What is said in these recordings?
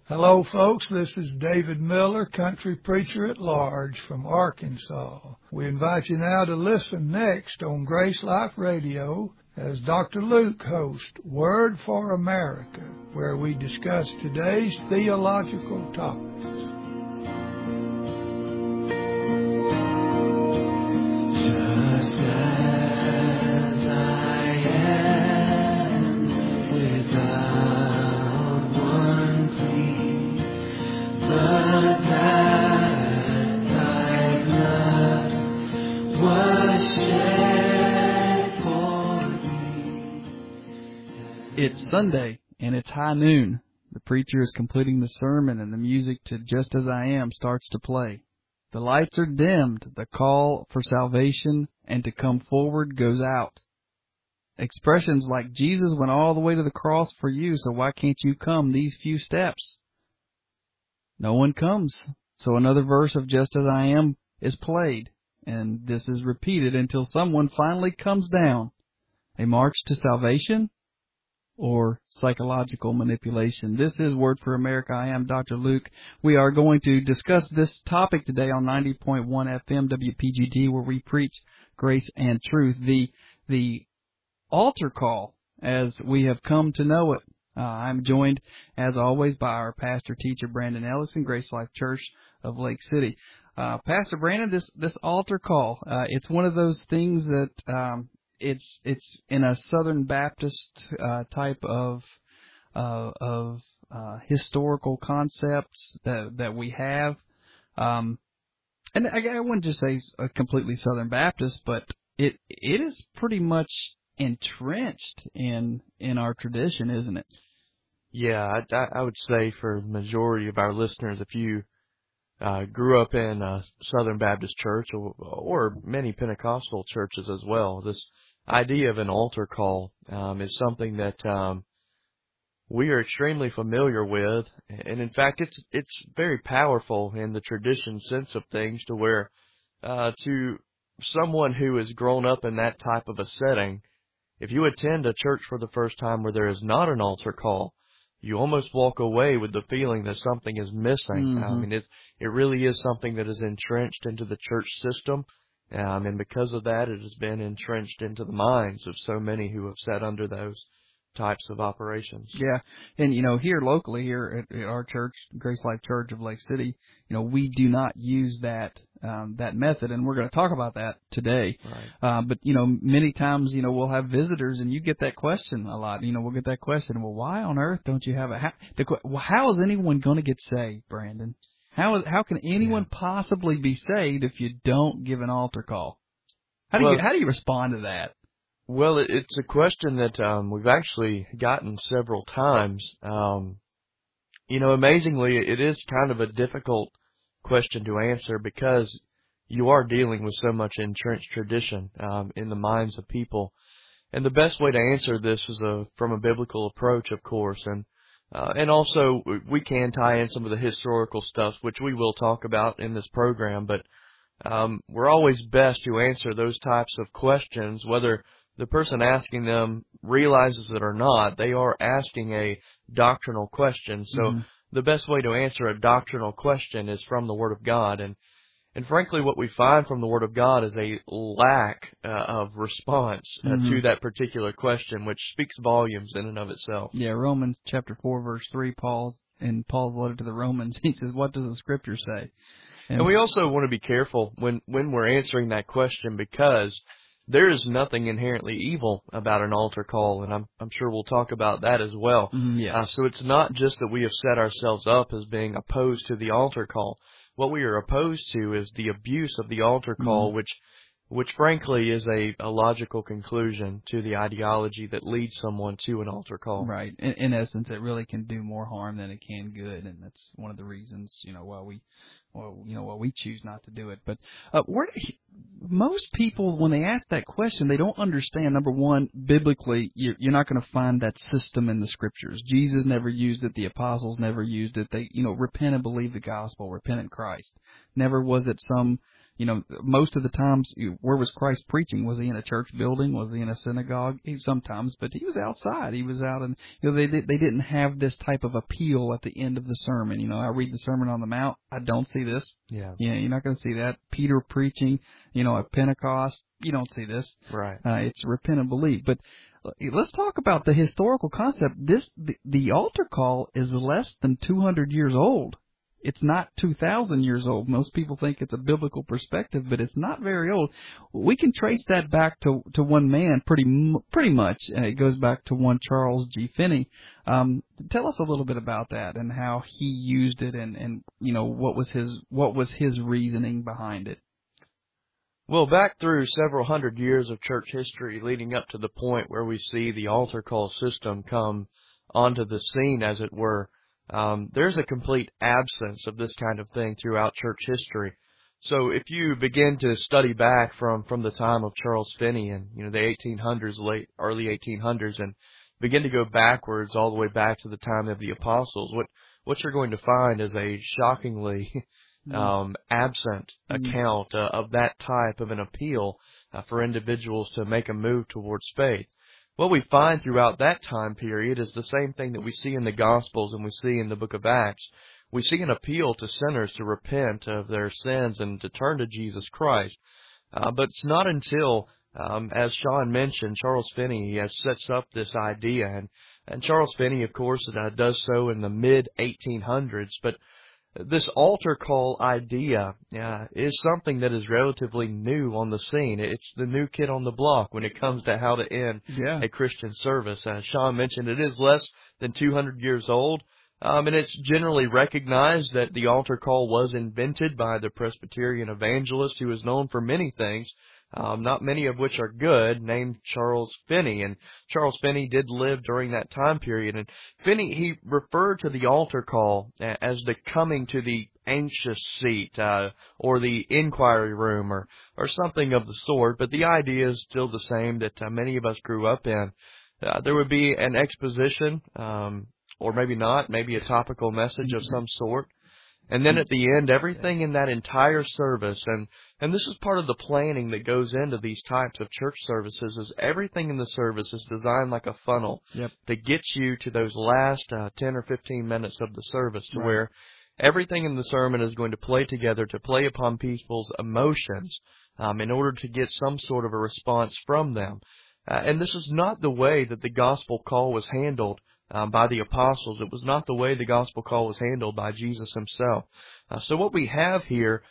Hello, folks. This is David Miller, country preacher at large from Arkansas. We invite you now to listen next on Grace Life Radio as Dr. Luke hosts Word for America, where we discuss today's theological topics. Just as I am, without one plea, but that thy blood was shed for me. It's Sunday, and it's high noon. The preacher is completing the sermon, and the music to Just As I Am starts to play. The lights are dimmed, the call for salvation and to come forward goes out. Expressions like, Jesus went all the way to the cross for you, so why can't you come these few steps? No one comes, so another verse of Just As I Am is played, and this is repeated until someone finally comes down. A march to salvation? Or psychological manipulation. This is Word for America. I am Dr. Luke. We are going to discuss this topic today on 90.1 FM WPGD, where we preach grace and truth. The altar call, as we have come to know it. I'm joined, as always, by our pastor teacher Brandon Ellison, Grace Life Church of Lake City. Pastor Brandon, this altar call, it's one of those things that It's in a Southern Baptist type of historical concepts that we have, and I wouldn't just say a completely Southern Baptist, but it is pretty much entrenched in our tradition, isn't it? Yeah, I would say for the majority of our listeners, if you grew up in a Southern Baptist church or many Pentecostal churches as well, this idea of an altar call is something that we are extremely familiar with, and in fact it's very powerful in the tradition sense of things, to where to someone who has grown up in that type of a setting, if you attend a church for the first time where there is not an altar call, you almost walk away with the feeling that something is missing. Mm-hmm. I mean, it really is something that is entrenched into the church system. And because of that, it has been entrenched into the minds of so many who have sat under those types of operations. Yeah, and here locally, here at our church, Grace Life Church of Lake City, we do not use that method, and we're going to talk about that today. Right. But many times, we'll have visitors, and you get that question a lot. We'll get that question. Well, why on earth don't you have how is anyone going to get saved, Brandon? How can anyone possibly be saved if you don't give an altar call? How do you respond to that? Well, it's a question that we've actually gotten several times. Amazingly, it is kind of a difficult question to answer, because you are dealing with so much entrenched tradition in the minds of people. And the best way to answer this is from a biblical approach, of course, and also we can tie in some of the historical stuff, which we will talk about in this program, but we're always best to answer those types of questions, whether the person asking them realizes it or not. They are asking a doctrinal question. So The best way to answer a doctrinal question is from the Word of God. And frankly, what we find from the Word of God is a lack of response to that particular question, which speaks volumes in and of itself. Yeah, Romans chapter 4, verse 3, Paul's letter to the Romans, he says, what does the Scripture say? And we also want to be careful when we're answering that question, because there is nothing inherently evil about an altar call, and I'm sure we'll talk about that as well. Yes. So it's not just that we have set ourselves up as being opposed to the altar call. What we are opposed to is the abuse of the altar call, which frankly is a logical conclusion to the ideology that leads someone to an altar call. Right. In essence, it really can do more harm than it can good, and that's one of the reasons, why we choose not to do it. But most people, when they ask that question, they don't understand. Number one, biblically, you're not going to find that system in the Scriptures. Jesus never used it. The apostles never used it. They, repent and believe the gospel. Repent in Christ. Never was it some most of the times, where was Christ preaching? Was he in a church building? Was he in a synagogue? Sometimes, but he was outside. He was out, and they didn't have this type of appeal at the end of the sermon. I read the Sermon on the Mount. I don't see this. Yeah. You're not going to see that. Peter preaching, at Pentecost. You don't see this. Right. It's repent and believe. But let's talk about the historical concept. The altar call is less than 200 years old. It's not 2,000 years old. Most people think it's a biblical perspective, but it's not very old. We can trace that back to one man pretty much. It goes back to one Charles G. Finney. Tell us a little bit about that and how he used it, and what was his reasoning behind it. Well, back through several hundred years of church history, leading up to the point where we see the altar call system come onto the scene, as it were. There's a complete absence of this kind of thing throughout church history. So if you begin to study back from the time of Charles Finney and, the 1800s, early 1800s, and begin to go backwards all the way back to the time of the apostles, what you're going to find is a shockingly absent account of that type of an appeal for individuals to make a move towards faith. What we find throughout that time period is the same thing that we see in the Gospels and we see in the book of Acts. We see an appeal to sinners to repent of their sins and to turn to Jesus Christ. But it's not until, as Sean mentioned, Charles Finney has sets up this idea. And Charles Finney, of course, does so in the mid-1800s. But this altar call idea is something that is relatively new on the scene. It's the new kid on the block when it comes to how to end a Christian service. As Sean mentioned, it is less than 200 years old, and it's generally recognized that the altar call was invented by the Presbyterian evangelist who is known for many things, not many of which are good, named Charles Finney. And Charles Finney did live during that time period. And Finney, he referred to the altar call as the coming to the anxious seat, or the inquiry room, or something of the sort. But the idea is still the same that many of us grew up in. There would be an exposition, or maybe not, maybe a topical message of some sort. And then at the end, everything in that entire service, and this is part of the planning that goes into these types of church services, is everything in the service is designed like a funnel to get you to those last 10 or 15 minutes of the service, to where everything in the sermon is going to play together to play upon people's emotions in order to get some sort of a response from them. And this is not the way that the gospel call was handled by the apostles. It was not the way the gospel call was handled by Jesus himself. So what we have here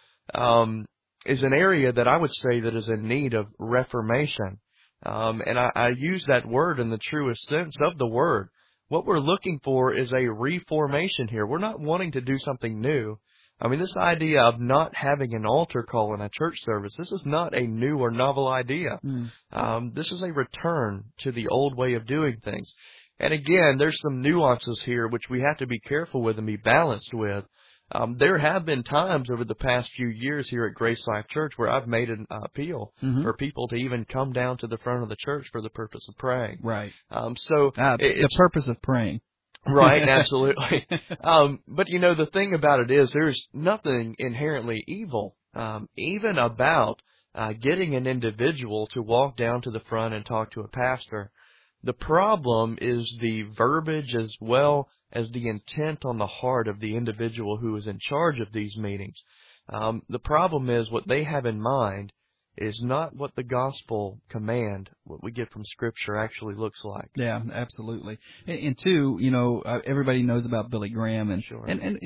is an area that I would say that is in need of reformation. And I use that word in the truest sense of the word. What we're looking for is a reformation here. We're not wanting to do something new. I mean, this idea of not having an altar call in a church service, this is not a new or novel idea. This is a return to the old way of doing things. And again, there's some nuances here which we have to be careful with and be balanced with. There have been times over the past few years here at Grace Life Church where I've made an appeal for people to even come down to the front of the church for the purpose of praying. Right. So the purpose of praying. Right, absolutely. But the thing about it is there's nothing inherently evil, even about getting an individual to walk down to the front and talk to a pastor. The problem is the verbiage as well as the intent on the heart of the individual who is in charge of these meetings. The problem is what they have in mind is not what the gospel command, what we get from Scripture, actually looks like. Yeah, absolutely. And two, everybody knows about Billy Graham, and sure. and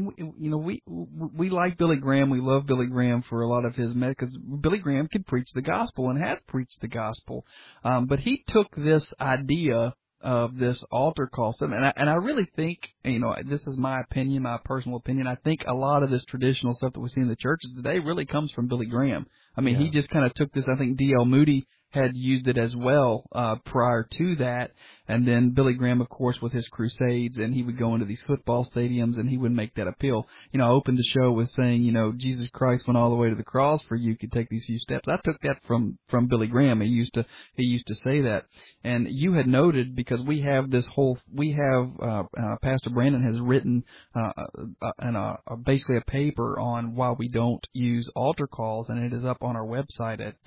we like Billy Graham. We love Billy Graham for a lot of his because Billy Graham could preach the gospel and has preached the gospel, but he took this idea of this altar call system, and I really think, this is my opinion, my personal opinion. I think a lot of this traditional stuff that we see in the churches today really comes from Billy Graham. I mean, he just kind of took this. I think D.L. Moody had used it as well prior to that. And then Billy Graham, of course, with his crusades, and he would go into these football stadiums and he would make that appeal. I opened the show with saying, Jesus Christ went all the way to the cross for you could take these few steps. I took that from Billy Graham. He used to say that. And you had noted, because we have Pastor Brandon has written basically a paper on why we don't use altar calls, and it is up on our website at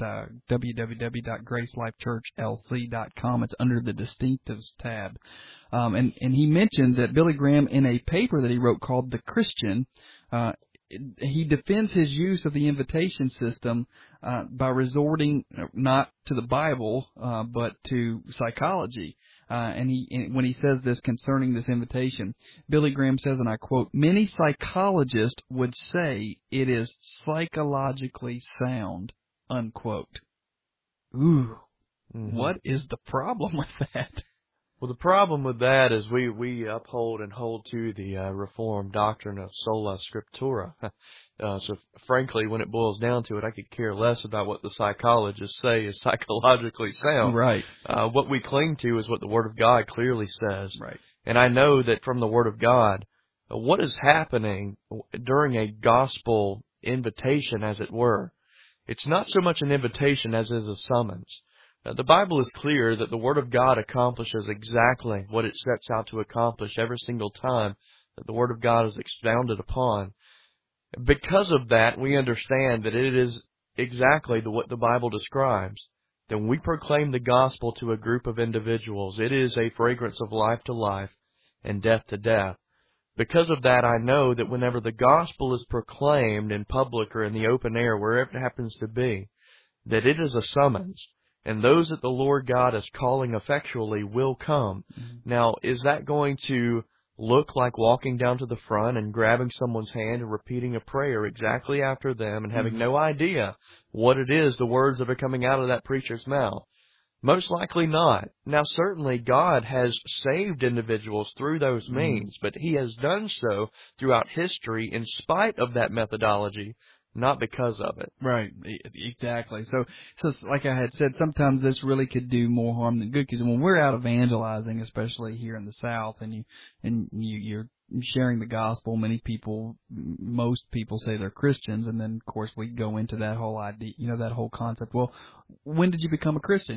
www.gracelifechurchlc.com. It's under the distinctives tab. And he mentioned that Billy Graham, in a paper that he wrote called The Christian, he defends his use of the invitation system by resorting not to the Bible but to psychology. And when he says this concerning this invitation, Billy Graham says, and I quote, "Many psychologists would say it is psychologically sound," unquote. Ooh, what is the problem with that? Well, the problem with that is we uphold and hold to the Reformed doctrine of sola scriptura. So frankly, when it boils down to it, I could care less about what the psychologists say is psychologically sound. Right. What we cling to is what the Word of God clearly says. Right. And I know that from the Word of God, what is happening during a gospel invitation, as it were, it's not so much an invitation as is a summons. The Bible is clear that the Word of God accomplishes exactly what it sets out to accomplish every single time that the Word of God is expounded upon. Because of that, we understand that it is exactly what the Bible describes. Then we proclaim the gospel to a group of individuals. It is a fragrance of life to life and death to death. Because of that, I know that whenever the gospel is proclaimed in public or in the open air, wherever it happens to be, that it is a summons. And those that the Lord God is calling effectually will come. Mm-hmm. Now, is that going to look like walking down to the front and grabbing someone's hand and repeating a prayer exactly after them and having no idea what it is, the words that are coming out of that preacher's mouth? Most likely not. Now, certainly God has saved individuals through those means, but He has done so throughout history in spite of that methodology, not because of it. Right, exactly. So like I had said, sometimes this really could do more harm than good, because when we're out evangelizing, especially here in the South, and you're sharing the gospel, most people say they're Christians, and then of course we go into that whole idea, that whole concept. Well, when did you become a Christian?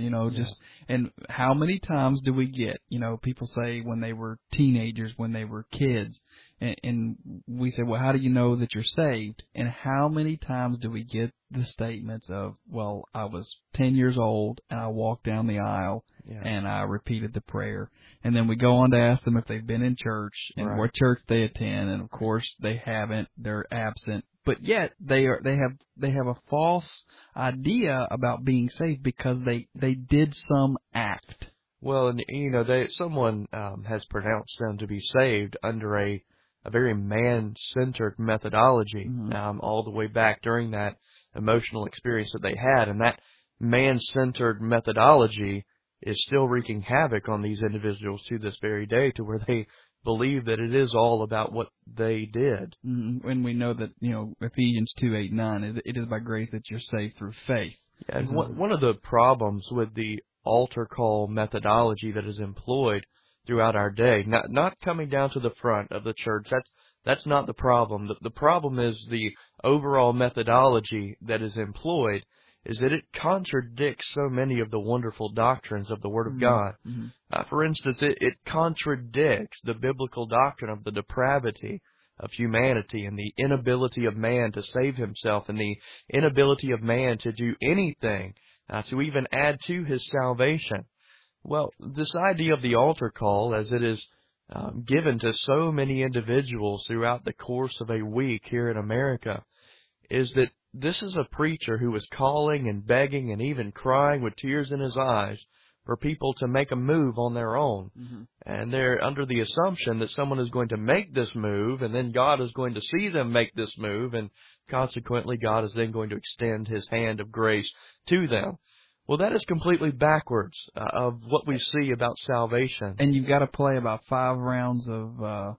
And how many times do we get, people say when they were teenagers, when they were kids, and we say, well, how do you know that you're saved? And how many times do we get the statements of, well, I was 10 years old and I walked down the aisle and I repeated the prayer. And then we go on to ask them if they've been in church and what church they attend. And of course they haven't, they're absent. But yet they have a false idea about being saved because they did some act. Well, and someone has pronounced them to be saved under a very man-centered methodology, all the way back during that emotional experience that they had. And that man-centered methodology is still wreaking havoc on these individuals to this very day, to where they believe that it is all about what they did. And we know that, Ephesians 2:8-9, it is by grace that you're saved through faith. Yeah, and one of the problems with the altar call methodology that is employed throughout our day, not coming down to the front of the church, that's not the problem. The problem is the overall methodology that is employed, is that it contradicts so many of the wonderful doctrines of the Word of God. For instance, it contradicts the biblical doctrine of the depravity of humanity and the inability of man to save himself and the inability of man to do anything to even add to his salvation. Well, this idea of the altar call, as it is given to so many individuals throughout the course of a week here in America, is that this is a preacher who is calling and begging and even crying with tears in his eyes for people to make a move on their own. And they're under the assumption that someone is going to make this move, and then God is going to see them make this move, and consequently God is then going to extend His hand of grace to them. Well, that is completely backwards of what we see about salvation. And you've got to play about 5 rounds of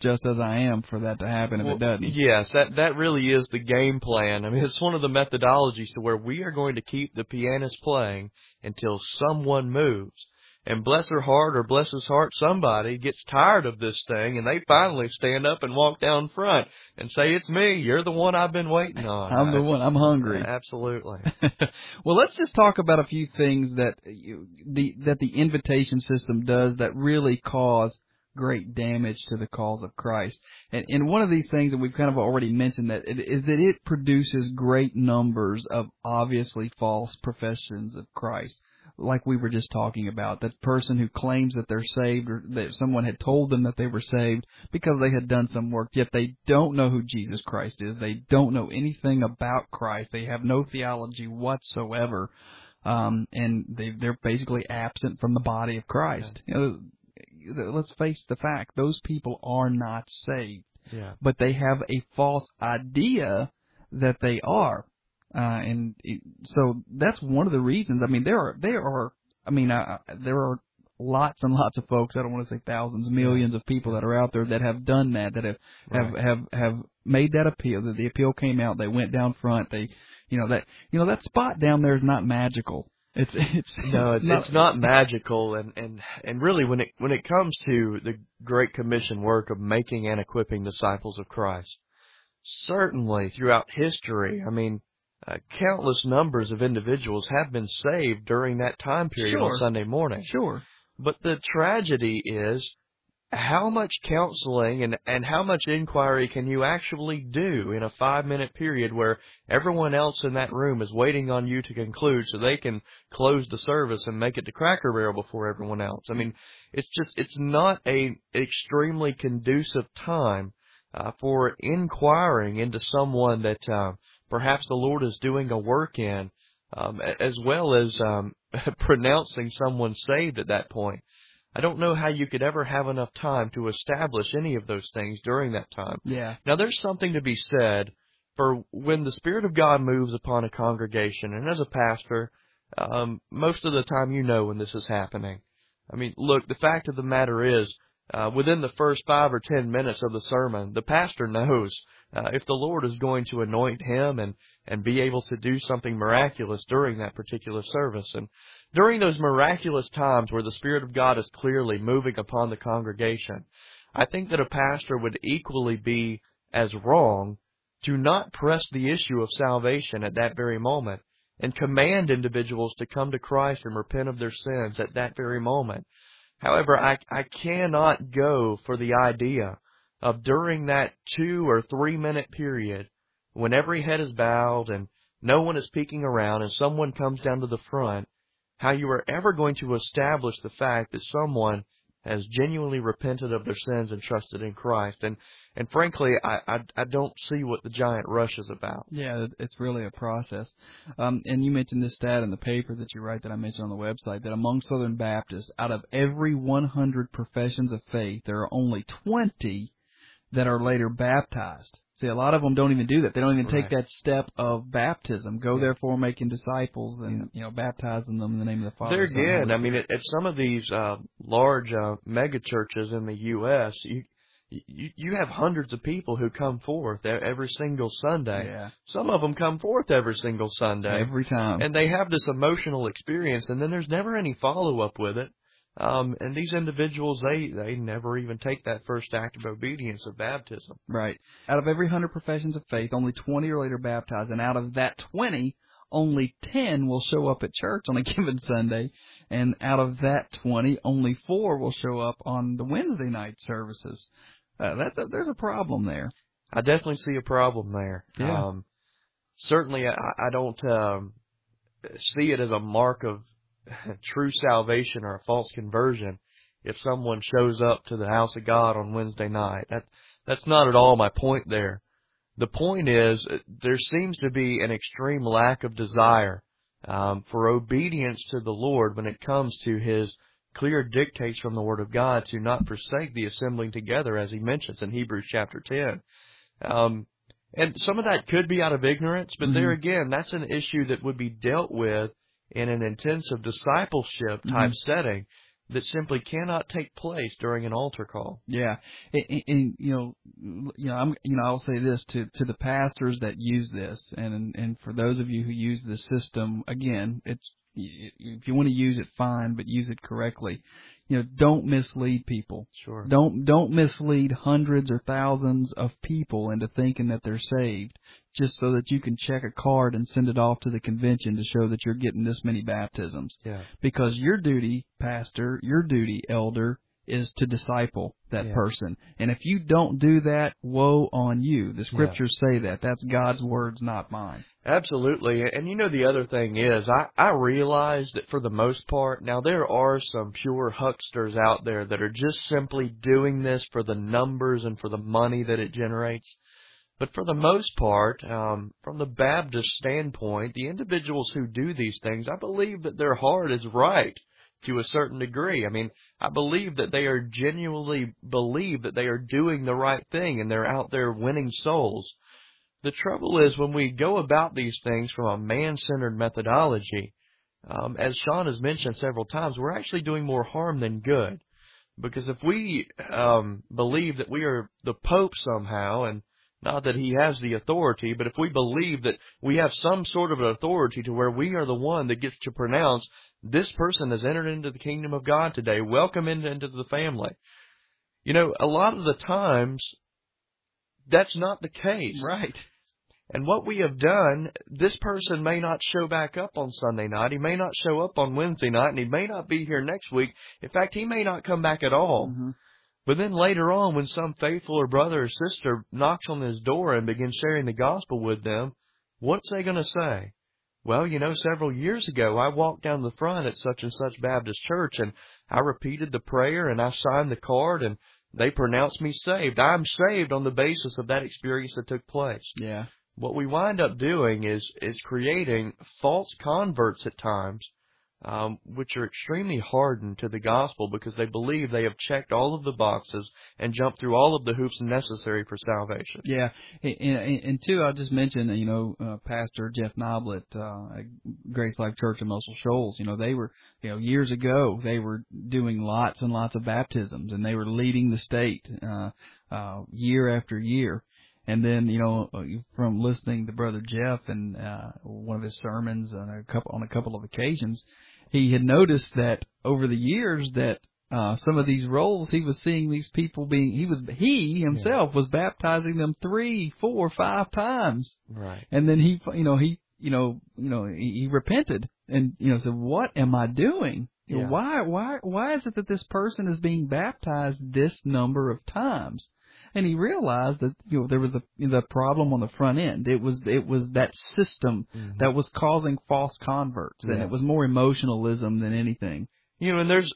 Just As I Am for that to happen if it doesn't. Yes, that really is the game plan. I mean, it's one of the methodologies to where we are going to keep the pianist playing until someone moves. And bless her heart or bless his heart, somebody gets tired of this thing, and they finally stand up and walk down front and say, "It's me. You're the one I've been waiting on." I'm the one. I'm hungry. Absolutely. Well, let's just talk about a few things that the invitation system does that really cause great damage to the cause of Christ. And one of these things that we've kind of already mentioned is that it produces great numbers of obviously false professions of Christ. Like we were just talking about, that person who claims that they're saved or that someone had told them that they were saved because they had done some work, yet they don't know who Jesus Christ is. They don't know anything about Christ. They have no theology whatsoever, and they're basically absent from the body of Christ. You know, let's face the fact, those people are not saved, but they have a false idea that they are. So that's one of the reasons. I mean, there are lots and lots of folks. I don't want to say thousands, millions of people that are out there that have done that have made that appeal. That the appeal came out. They went down front. That spot down there is not magical. It's not magical. And really, when it comes to the Great Commission work of making and equipping disciples of Christ, certainly throughout history, I mean, countless numbers of individuals have been saved during that time period on Sunday morning. Sure. But the tragedy is how much counseling and how much inquiry can you actually do in a 5-minute period where everyone else in that room is waiting on you to conclude so they can close the service and make it to Cracker Barrel before everyone else. I mean, it's not a extremely conducive time for inquiring into someone that perhaps the Lord is doing a work in, as well as pronouncing someone saved at that point. I don't know how you could ever have enough time to establish any of those things during that time. Yeah. Now, there's something to be said for when the Spirit of God moves upon a congregation, and as a pastor, most of the time you know when this is happening. I mean, look, the fact of the matter is, within the first 5 or 10 minutes of the sermon, the pastor knows if the Lord is going to anoint him and be able to do something miraculous during that particular service. And during those miraculous times where the Spirit of God is clearly moving upon the congregation, I think that a pastor would equally be as wrong to not press the issue of salvation at that very moment and command individuals to come to Christ and repent of their sins at that very moment. However, I cannot go for the idea of during that 2 or 3 minute period when every head is bowed and no one is peeking around and someone comes down to the front, how you are ever going to establish the fact that someone has genuinely repented of their sins and trusted in Christ. And frankly, I don't see what the giant rush is about. Yeah, it's really a process. And you mentioned this stat in the paper that you write that I mentioned on the website, that among Southern Baptists, out of every 100 professions of faith, there are only 20 that are later baptized. See, a lot of them don't even do that. They don't even take that step of baptism. Go therefore making disciples and, baptizing them in the name of the Father. There again, I mean, at some of these large mega churches in the U.S., you have hundreds of people who come forth every single Sunday. Yeah. Some of them come forth every single Sunday. Every time. And they have this emotional experience, and then there's never any follow-up with it. And these individuals, they never even take that first act of obedience of baptism. Right. Out of every 100 professions of faith, only 20 are later baptized, and out of that 20, only 10 will show up at church on a given Sunday, and out of that 20, only 4 will show up on the Wednesday night services. There's a problem there. I definitely see a problem there. Yeah. Certainly, I don't see it as a mark of true salvation or a false conversion if someone shows up to the house of God on Wednesday night. That's not at all my point there. The point is there seems to be an extreme lack of desire for obedience to the Lord when it comes to His clear dictates from the Word of God to not forsake the assembling together, as He mentions in Hebrews chapter 10. And some of that could be out of ignorance, but there again, that's an issue that would be dealt with in an intensive discipleship type setting. that simply cannot take place during an altar call. Yeah, and I'll say this to the pastors that use this, and for those of you who use this system, again, if you want to use it, fine, but use it correctly. Don't mislead people. Sure. Don't mislead hundreds or thousands of people into thinking that they're saved just so that you can check a card and send it off to the convention to show that you're getting this many baptisms. Yeah. Because your duty, pastor, your duty, elder, is to disciple that person. And if you don't do that, woe on you. The scriptures say that. That's God's words, not mine. Absolutely. And the other thing is, I realize that for the most part, now there are some pure hucksters out there that are just simply doing this for the numbers and for the money that it generates. But for the most part, from the Baptist standpoint, the individuals who do these things, I believe that their heart is right to a certain degree. I mean, I believe that they are genuinely believe that they are doing the right thing and they're out there winning souls. The trouble is when we go about these things from a man-centered methodology, as Sean has mentioned several times, we're actually doing more harm than good. Because if we believe that we are the Pope somehow, and not that he has the authority, but if we believe that we have some sort of authority to where we are the one that gets to pronounce, this person has entered into the kingdom of God today, welcome into the family. A lot of the times, that's not the case. Right. And what we have done, this person may not show back up on Sunday night. He may not show up on Wednesday night, and he may not be here next week. In fact, he may not come back at all. Mm-hmm. But then later on, when some faithful or brother or sister knocks on his door and begins sharing the gospel with them, what's they going to say? Well, several years ago, I walked down the front at such and such Baptist church, and I repeated the prayer, and I signed the card, and they pronounced me saved. I'm saved on the basis of that experience that took place. Yeah. What we wind up doing is creating false converts at times, which are extremely hardened to the gospel because they believe they have checked all of the boxes and jumped through all of the hoops necessary for salvation. Yeah, and two, I'll just mention, Pastor Jeff Noblet, at Grace Life Church in Muscle Shoals, they were, years ago, they were doing lots and lots of baptisms, and they were leading the state year after year. And then, from listening to Brother Jeff and one of his sermons on a couple of occasions, he had noticed that over the years that some of these roles he was seeing these people he himself was baptizing them 3, 4, 5 times. Right. And then he repented and said, "What am I doing? Yeah. Why is it that this person is being baptized this number of times?" And he realized that there was the problem on the front end. It was that system that was causing false converts, and it was more emotionalism than anything. And there's,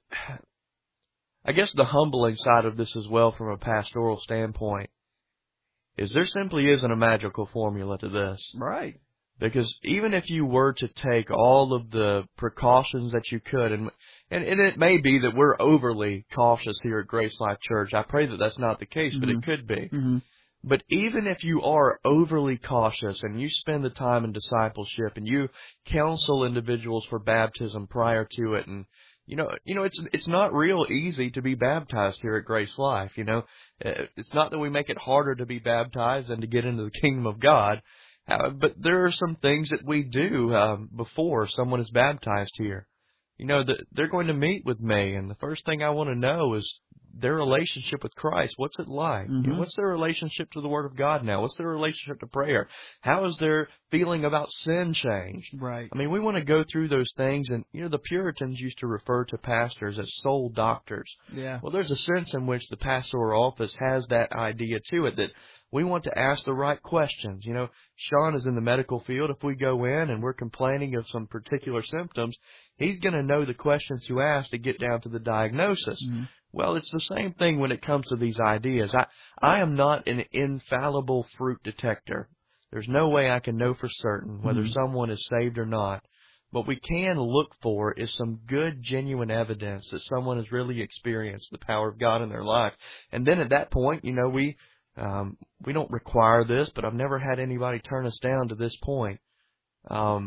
I guess, the humbling side of this as well from a pastoral standpoint is there simply isn't a magical formula to this. Right. Because even if you were to take all of the precautions that you could, and it may be that we're overly cautious here at Grace Life Church. I pray that that's not the case, but it could be. Mm-hmm. But even if you are overly cautious and you spend the time in discipleship and you counsel individuals for baptism prior to it, and it's not real easy to be baptized here at Grace Life. It's not that we make it harder to be baptized and to get into the kingdom of God, but there are some things that we do before someone is baptized here. They're going to meet with me, and the first thing I want to know is their relationship with Christ. What's it like? Mm-hmm. What's their relationship to the Word of God now? What's their relationship to prayer? How is their feeling about sin changed? Right. I mean, we want to go through those things, and, the Puritans used to refer to pastors as soul doctors. Yeah. Well, there's a sense in which the pastoral office has that idea to it, that we want to ask the right questions. Sean is in the medical field. If we go in and we're complaining of some particular symptoms, he's going to know the questions to ask to get down to the diagnosis. Mm-hmm. Well, it's the same thing when it comes to these ideas. I am not an infallible fruit detector. There's no way I can know for certain whether someone is saved or not. What we can look for is some good, genuine evidence that someone has really experienced the power of God in their life. And then at that point, we don't require this, but I've never had anybody turn us down to this point.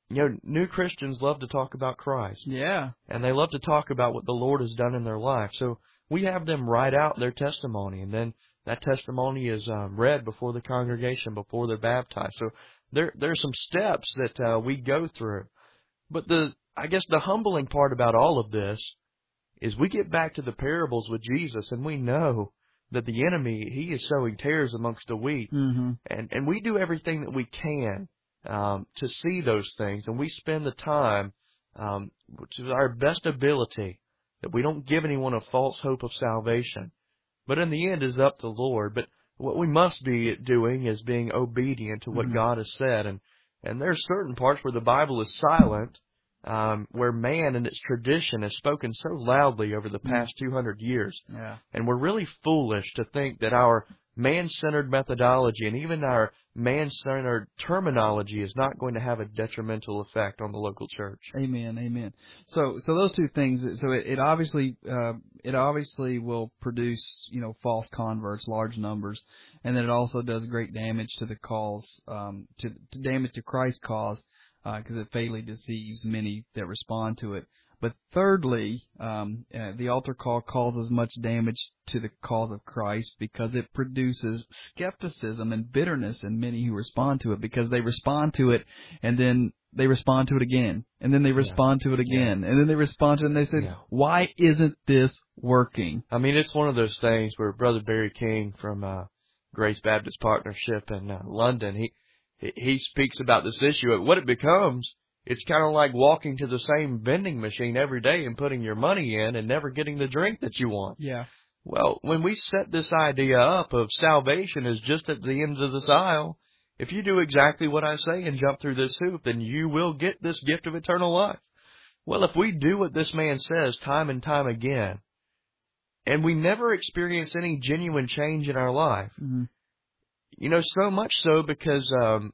new Christians love to talk about Christ. Yeah. And they love to talk about what the Lord has done in their life. So we have them write out their testimony, and then that testimony is read before the congregation, before they're baptized. So there's some steps that we go through. But I guess the humbling part about all of this is we get back to the parables with Jesus, and we know that the enemy, he is sowing tares amongst the wheat. Mm-hmm. And we do everything that we can to see those things, and we spend the time to our best ability that we don't give anyone a false hope of salvation. But in the end, it's up to the Lord. But what we must be doing is being obedient to what God has said. And there are certain parts where the Bible is silent, where man and its tradition has spoken so loudly over the past 200 years. Yeah. And we're really foolish to think that our man-centered methodology and even our man-centered terminology is not going to have a detrimental effect on the local church. Amen. Amen. So those two things. So it obviously will produce false converts, large numbers, and then it also does great damage to the cause, to damage to Christ's cause, because it fatally deceives many that respond to it. But thirdly, the altar call causes much damage to the cause of Christ because it produces skepticism and bitterness in many who respond to it, because they respond to it and then they respond to it again, and then they respond to it again, and then they respond to it, and they say, why isn't this working? I mean, it's one of those things where Brother Barry King from Grace Baptist Partnership in London, he speaks about this issue. What it becomes, it's kind of like walking to the same vending machine every day and putting your money in and never getting the drink that you want. Yeah. Well, when we set this idea up of salvation is just at the end of this aisle, if you do exactly what I say and jump through this hoop, then you will get this gift of eternal life. Well, if we do what this man says time and time again, and we never experience any genuine change in our life, so much so because,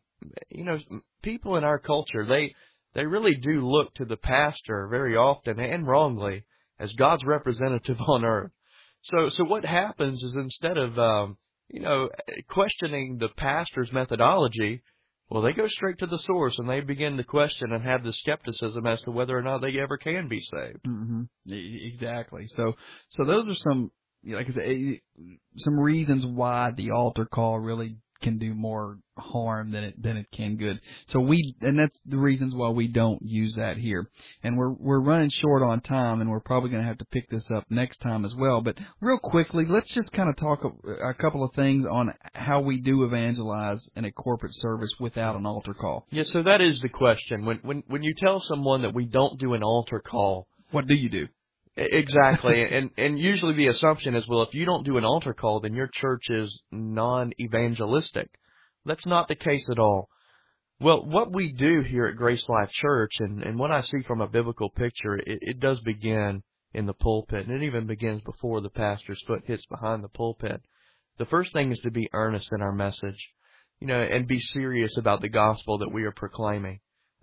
people in our culture, they really do look to the pastor very often and wrongly as God's representative on earth. So what happens is instead of, questioning the pastor's methodology, well, they go straight to the source and they begin to question and have the skepticism as to whether or not they ever can be saved. Mm-hmm. Exactly. So those are some, like I say, some reasons why the altar call really can do more harm than it can good. So and that's the reasons why we don't use that here. And we're running short on time, and we're probably going to have to pick this up next time as well. But real quickly, let's just kind of talk a couple of things on how we do evangelize in a corporate service without an altar call. Yeah, so that is the question. When you tell someone that we don't do an altar call, what do you do? Exactly. and usually the assumption is, well, if you don't do an altar call, then your church is non-evangelistic. That's not the case at all. Well, what we do here at Grace Life Church, and what I see from a biblical picture, it does begin in the pulpit, and it even begins before the pastor's foot hits behind the pulpit. The first thing is to be earnest in our message, and be serious about the gospel that we are proclaiming.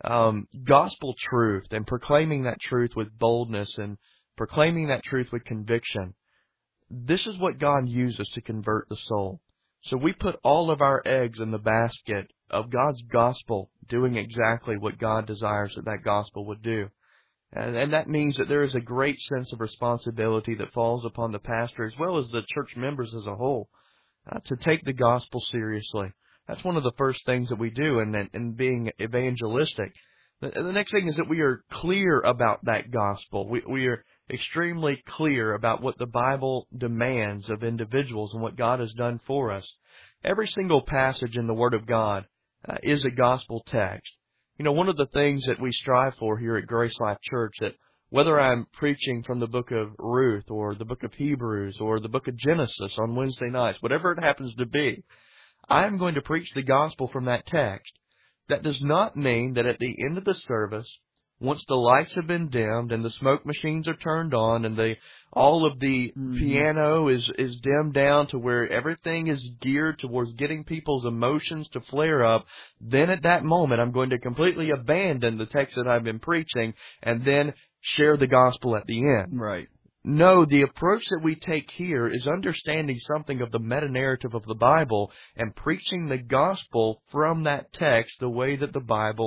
Gospel truth, and proclaiming that truth with boldness and proclaiming that truth with conviction. This is what God uses to convert the soul. So we put all of our eggs in the basket of God's gospel, doing exactly what God desires that gospel would do. And that means that there is a great sense of responsibility that falls upon the pastor as well as the church members as a whole to take the gospel seriously. That's one of the first things that we do in being evangelistic. The next thing is that we are clear about that gospel. We are extremely clear about what the Bible demands of individuals and what God has done for us. Every single passage in the Word of God is a gospel text. One of the things that we strive for here at Grace Life Church, that whether I'm preaching from the book of Ruth or the book of Hebrews or the book of Genesis on Wednesday nights, whatever it happens to be, I'm going to preach the gospel from that text. That does not mean that at the end of the service, once the lights have been dimmed and the smoke machines are turned on and all of the piano is dimmed down to where everything is geared towards getting people's emotions to flare up, then at that moment I'm going to completely abandon the text that I've been preaching and then share the gospel at the end. Right. No, the approach that we take here is understanding something of the meta-narrative of the Bible and preaching the gospel from that text the way that the Bible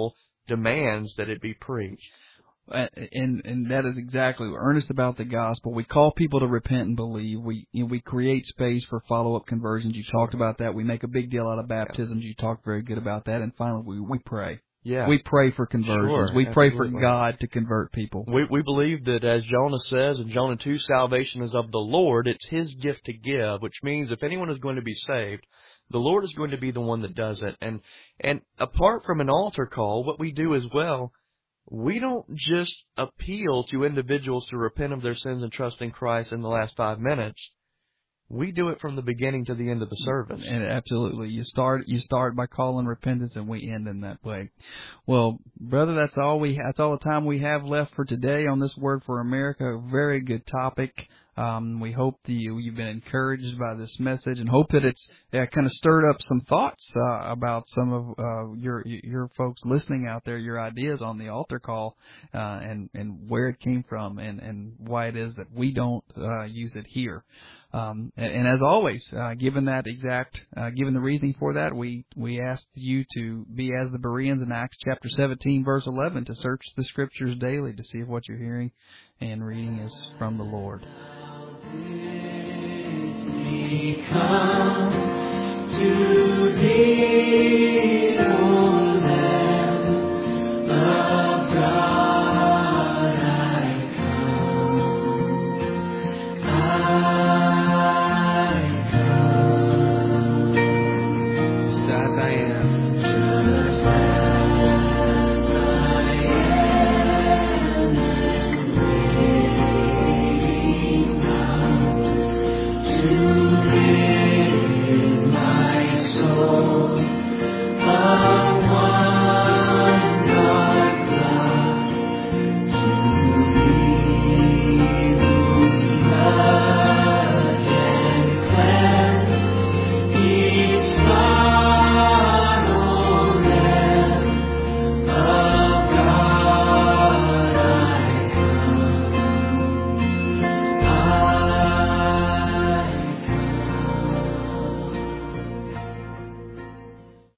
demands that it be preached. And that is exactly, we're earnest about the gospel. We call people to repent and believe. We create space for follow-up conversions. You talked about that. We make a big deal out of baptisms. You talked very good about that. And finally, we pray. Yeah. We pray for conversions. Sure, we pray absolutely. for God to convert people. We believe that, as Jonah says in Jonah 2, salvation is of the Lord. It's His gift to give, which means if anyone is going to be saved, the Lord is going to be the one that does it. And apart from an altar call, what we do as well, we don't just appeal to individuals to repent of their sins and trust in Christ in the last 5 minutes. We do it from the beginning to the end of the service. And absolutely. You start by calling repentance, and we end in that way. Well, brother, that's all the time we have left for today on this Word for America. A very good topic. We hope that you've been encouraged by this message, and hope that it's kind of stirred up some thoughts about some of your folks listening out there, your ideas on the altar call, and where it came from, and why it is that we don't use it here. And as always, given the reasoning for that, we ask you to be as the Bereans in Acts chapter 17, verse 11, to search the Scriptures daily to see if what you're hearing and reading is from the Lord. Come.